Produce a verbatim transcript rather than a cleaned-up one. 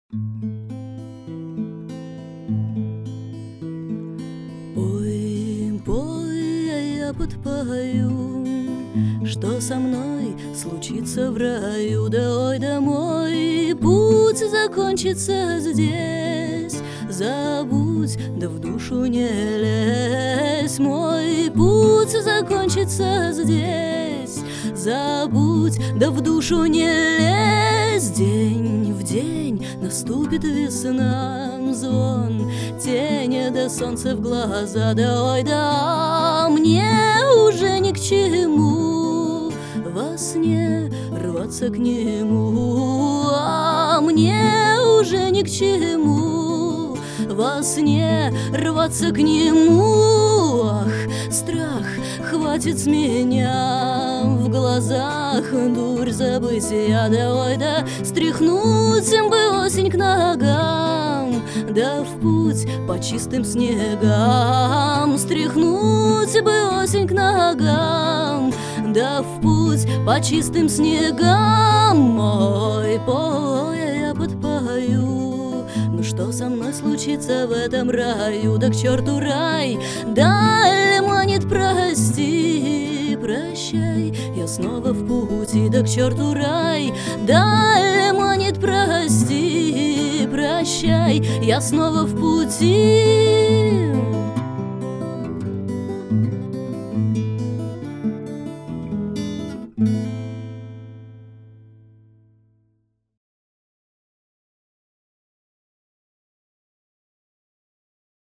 Ой, пой, а я подпою, что со мной случится в раю. Да ой, домой, путь закончится здесь. Забудь, да в душу не лезь. Мой путь закончится здесь. Забудь, да в душу не лезь. День в день наступит весна, звон тени да солнце в глаза. Да ой, да мне уже ни к чему во сне рваться к нему. А мне уже ни к чему во сне рваться к нему. Ах, страх хватит с меня, в глазах дурь забытия. Да ой, да стряхнуть им бы осень к ногам, да в путь по чистым снегам. Стряхнуть бы осень к ногам, да в путь по чистым снегам. Ой, пой, я подпою, ну что со мной случится в этом раю? Да к черту рай, даль манит, прости, прощай, я снова в пути. Да к черту рай, даль манит, прости, прощай, я снова в пути.